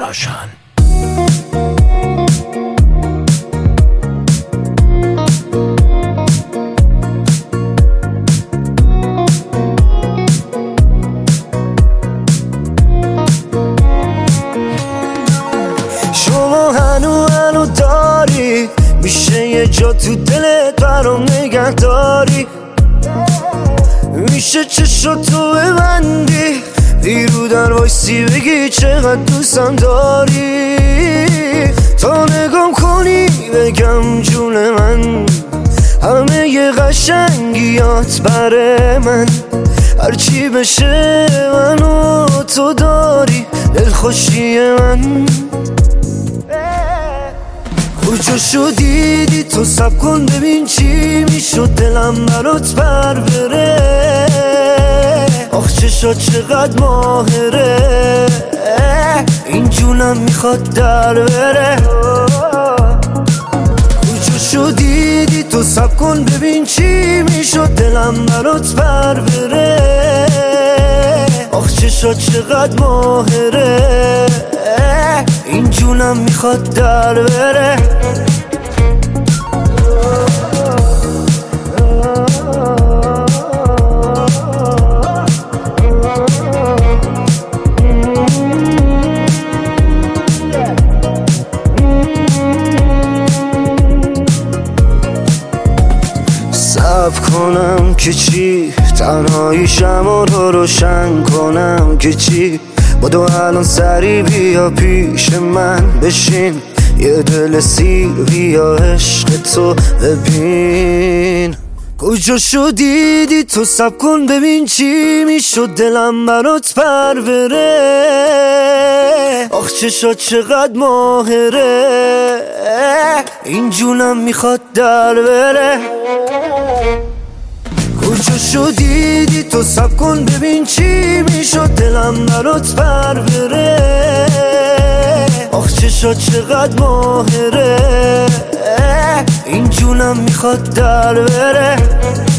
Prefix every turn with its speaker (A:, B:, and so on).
A: آشان.
B: شما هنو داری، میشه یه جا تو دلت برام نگه داری، میشه چشاتو ببندی بیرو در وایسی بگی چقدر دوستم داری، تا نگام کنی بگم جون من همه ی قشنگیات بره من، هرچی بشه منو تو داری دلخوشی من. کجا شدیدی تو سب کن ببین چی میشد دلم برات بر بره، آخ چشات چقدر ماهره این جونم میخواد در بره. کجا شدیدی تو سب کن ببین چی میشد دلم برات بر بره، آخ چشات چقدر ماهره این جونم میخواد در بره. صبر کنم که چی، تنهایی شما رو روشن کنم که چی، بدو الان سری بیا پیش من بشین، یه دل سیر بیا عشق تو ببین. کجا شدیدی تو سب کن ببین چی میشد دلم برات پر بره، آخ چشات چقدر ماهره این جونم میخواد در بره. کجا شدیدی تو سب کن ببین چی میشد دلم برات پر بره، آخ چشات چقدر ماهره این جونم میخواد در بره.